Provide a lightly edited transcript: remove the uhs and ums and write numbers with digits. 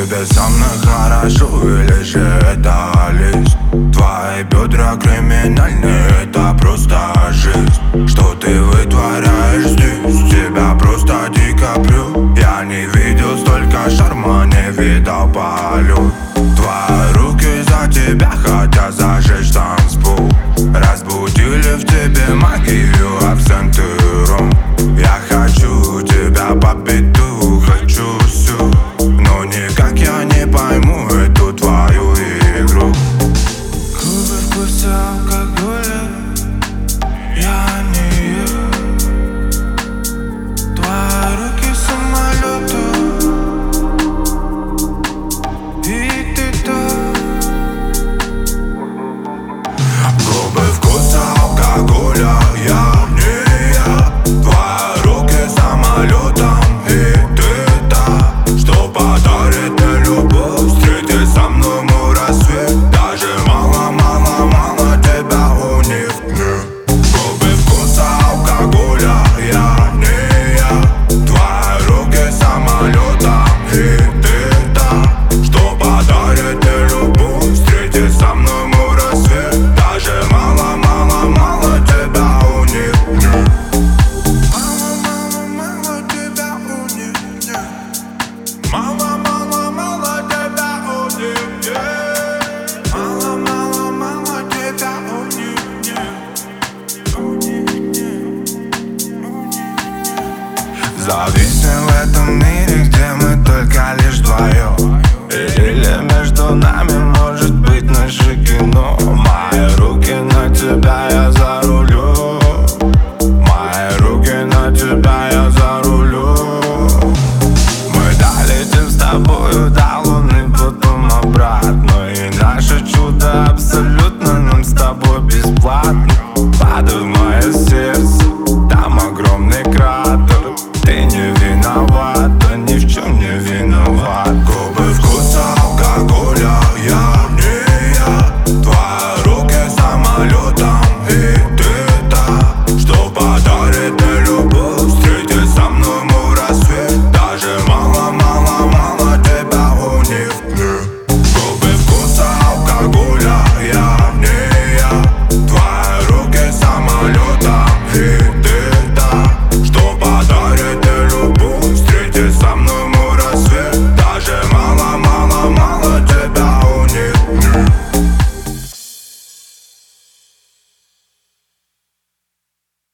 Тебе со мной хорошо или же это лист? Твои бедра криминальные, это просто жизнь. Что ты вытворяешь здесь? Тебя просто дико прю. Я не видел столько шарма, не видал полет. Твои руки за тебя хотят зажечь танцпол. Разбудили в тебе магию, абсент и ром. Я хочу тебя по пяту, хочу всю. Но никак я не пойму эту твою игру. Губы вкус алкоголя, я не ем. Твои руки самолету, и ты там. Губы вкуса алкоголя, я не я. Твои руки самолетом, и ты та, что подарит мне любовь. Встрети со мной мой рассвет. Даже мало-мало-мало тебя у них нет. Губы вкуса алкоголя, я не я. Твои руки самолетом, и ты та, что подарит мне любовь. Встрети со мной мой рассвет. Даже мало-мало-мало тебя у них нет. Мало-мало-мало тебя у них нет. Мало-мало-мало тебя у них нет. Мало-мало-мало тебя у них нет. У них нет. Зависнем в этом мире, где мы только лишь вдвоем.